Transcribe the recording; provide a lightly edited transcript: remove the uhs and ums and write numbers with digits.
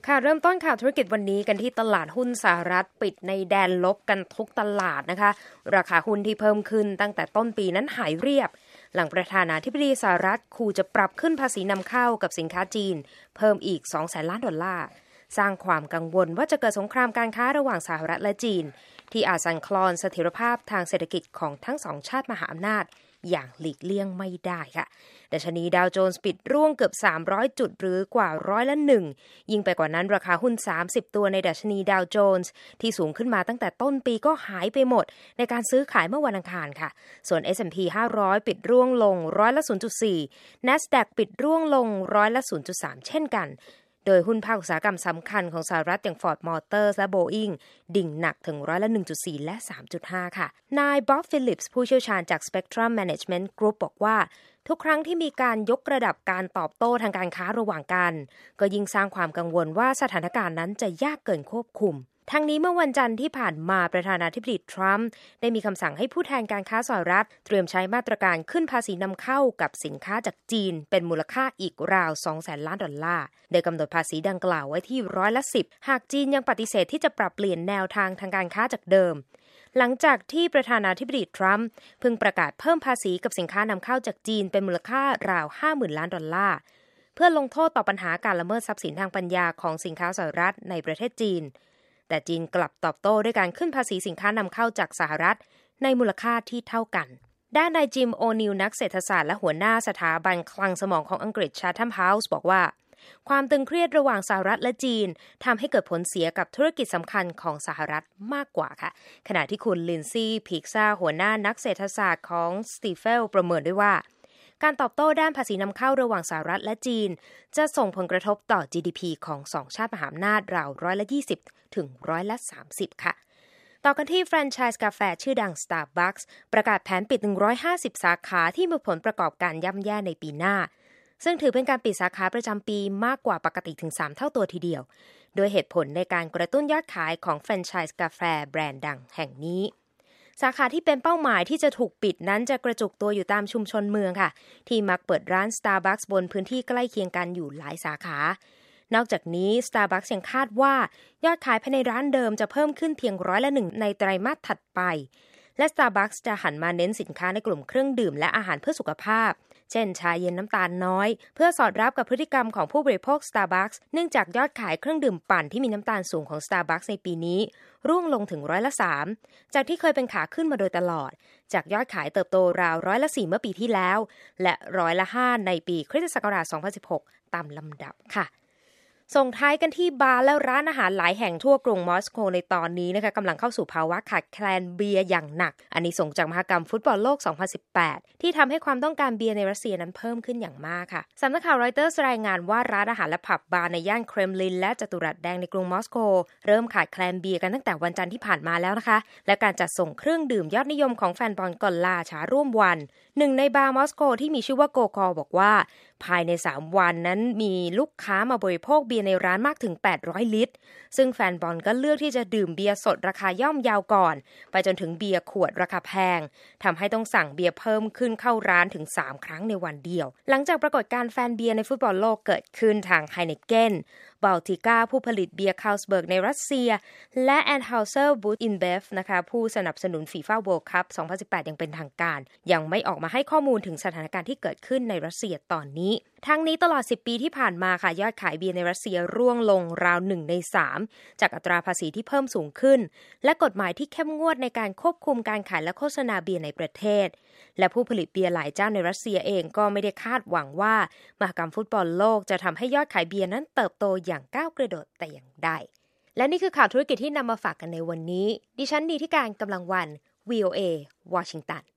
ค่ะเริ่มต้นข่าวธุรกิจวันนี้กันที่ตลาดหุ้นสหรัฐปิดในแดนลบกันทุกตลาดนะคะราคาหุ้นที่เพิ่มขึ้นตั้งแต่ต้นปีนั้นหายเรียบหลังประธานาธิบดีสหรัฐขู่จะปรับขึ้นภาษีนำเข้ากับสินค้าจีนเพิ่มอีก 200,000 ล้านดอลลาร์สร้างความกังวลว่าจะเกิดสงครามการค้าระหว่างสหรัฐและจีนที่อาจสั่นคลอนเสถียรภาพทางเศรษฐกิจของทั้งสองชาติมหาอำนาจอย่างหลีกเลี่ยงไม่ได้ค่ะดัชนีดาวโจนส์ปิดร่วงเกือบ300จุดหรือกว่า1%ยิ่งไปกว่านั้นราคาหุ้น30ตัวในดัชนีดาวโจนส์ที่สูงขึ้นมาตั้งแต่ต้นปีก็หายไปหมดในการซื้อขายเมื่อวันอังคารค่ะส่วน S&P 500ปิดร่วงลง0.4% NASDAQ ปิดร่วงลง0.3% เช่นกันโดยหุ้นภาคอุตสาหกรรมสำคัญของสหรัฐอย่าง Ford Motors และ Boeing ดิ่งหนักถึง1.4% และ 3.5% ค่ะนายบ๊อบฟิลิปส์ผู้เชี่ยวชาญจาก Spectrum Management Group บอกว่าทุกครั้งที่มีการยกระดับการตอบโต้ทางการค้าระหว่างกันก็ยิ่งสร้างความกังวลว่าสถานการณ์นั้นจะยากเกินควบคุมทั้งนี้เมื่อวันจันทร์ที่ผ่านมาประธานาธิบดีทรัมป์ได้มีคำสั่งให้ผู้แทนการค้าสหรัฐเตรียมใช้มาตรการขึ้นภาษีนำเข้ากับสินค้าจากจีนเป็นมูลค่าอีกราว 200,000 ล้านดอลลาร์โดยกำหนดภาษีดังกล่าวไว้ที่10%หากจีนยังปฏิเสธที่จะปรับเปลี่ยนแนวทางทางการค้าจากเดิมหลังจากที่ประธานาธิบดีทรัมป์เพิ่งประกาศเพิ่มภาษีกับสินค้านำเข้าจากจีนเป็นมูลค่าราว 50,000 ล้านดอลลาร์เพื่อลงโทษต่อปัญหาการละเมิดทรัพย์สินทางปัญญาของสินค้าสหรัฐในประเทศจีนแต่จีนกลับตอบโต้ด้วยการขึ้นภาษีสินค้านำเข้าจากสหรัฐในมูลค่าที่เท่ากันด้านนายจิมโอนิลนักเศรษฐศาสตร์และหัวหน้าสถาบันคลังสมองของอังกฤษ Chatham House บอกว่าความตึงเครียดระหว่างสหรัฐและจีนทำให้เกิดผลเสียกับธุรกิจสำคัญของสหรัฐมากกว่าค่ะขณะที่คุณลินซี่พิกซาหัวหน้านักเศรษฐศาสตร์ของสตีเฟลประเมินด้วยว่าการตอบโต้ด้านภาษีนำเข้าระหว่างสหรัฐและจีนจะส่งผลกระทบต่อ GDP ของสองชาติมหาอำนาจราว20%ถึง30%ค่ะต่อกันที่แฟรนไชส์กาแฟชื่อดัง Starbucks ประกาศแผนปิด150สาขาที่มีผลประกอบการย่ำแย่ในปีหน้าซึ่งถือเป็นการปิดสาขาประจำปีมากกว่าปกติถึง3เท่าตัวทีเดียวโดยเหตุผลในการกระตุ้นยอดขายของแฟรนไชส์กาแฟแบรนด์ดังแห่งนี้สาขาที่เป็นเป้าหมายที่จะถูกปิดนั้นจะกระจุกตัวอยู่ตามชุมชนเมืองค่ะที่มักเปิดร้าน Starbucks บนพื้นที่ใกล้เคียงกันอยู่หลายสาขานอกจากนี้ Starbucks ยังคาดว่ายอดขายภายในร้านเดิมจะเพิ่มขึ้นเพียง1%ในไตรมาสถัดไปและ Starbucks จะหันมาเน้นสินค้าในกลุ่มเครื่องดื่มและอาหารเพื่อสุขภาพเช่นชาเย็นน้ำตาลน้อยเพื่อสอดรับกับพฤติกรรมของผู้บริโภค Starbucks เนื่องจากยอดขายเครื่องดื่มปั่นที่มีน้ำตาลสูงของ Starbucks ในปีนี้ร่วงลงถึง3%จากที่เคยเป็นขาขึ้นมาโดยตลอดจากยอดขายเติบโตราว4%เมื่อปีที่แล้วและ5%ในปีคริสตศักราช2016ตามลำดับค่ะส่งท้ายกันที่บาร์และร้านอาหารหลายแห่งทั่วกรุงมอสโกในตอนนี้นะคะกำลังเข้าสู่ภาวะขาดแคลนเบียร์อย่างหนักอันนี้ส่งจากมหกรรมฟุตบอลโลก 2018 ที่ทำให้ความต้องการเบียร์ในรัสเซียนั้นเพิ่มขึ้นอย่างมากค่ะสำนักข่าวรอยเตอร์สรายงานว่าร้านอาหารและผับบาร์ในย่านเครมลินและจัตุรัสแดงในกรุงมอสโกเริ่มขาดแคลนเบียร์กันตั้งแต่วันจันทร์ที่ผ่านมาแล้วนะคะและการจัดส่งเครื่องดื่มยอดนิยมของแฟนบอลก็ล่าช้าร่วมวันหนึ่งในบาร์มอสโกที่มีชื่อว่าโกคอบอกว่าภายใน3วันนั้นมีลูกค้ามาบริโภคเบียร์ในร้านมากถึง800ลิตรซึ่งแฟนบอลก็เลือกที่จะดื่มเบียร์สดราคาย่อมเยาวก่อนไปจนถึงเบียร์ขวดราคาแพงทำให้ต้องสั่งเบียร์เพิ่มขึ้นเข้าร้านถึง3ครั้งในวันเดียวหลังจากปรากฏการณ์แฟนเบียร์ในฟุตบอลโลกเกิดขึ้นทางไฮเนเกนบัลติก้าผู้ผลิตเบียร์คาลสเบิร์กในรัสเซียและแอนเฮาเซอร์บูธอินเบฟนะคะผู้สนับสนุนฟีฟ่าเวิลด์คัพ2018อย่างเป็นทางการยังไม่ออกมาให้ข้อมูลถึงสถานการณ์ที่เกิดขึ้นในรัสเซียตอนนี้ทั้งนี้ตลอด10ปีที่ผ่านมาค่ะยอดขายเบียร์ในรัสเซียร่วงลงราว1ใน3จากอัตราภาษีที่เพิ่มสูงขึ้นและกฎหมายที่เข้มงวดในการควบคุมการขายและโฆษณาเบียร์ในประเทศและผู้ผลิตเบียร์หลายเจ้าในรัสเซียเองก็ไม่ได้คาดหวังว่ามหกรรมฟุตบอลโลกจะทำให้ยอดขายเบียร์นั้นเติบโตอย่างก้าวกระโดดแต่อย่างใดและนี่คือข่าวธุรกิจที่นำมาฝากกันในวันนี้ดิฉันดีที่การกำลังวัน VOA วอชิงตัน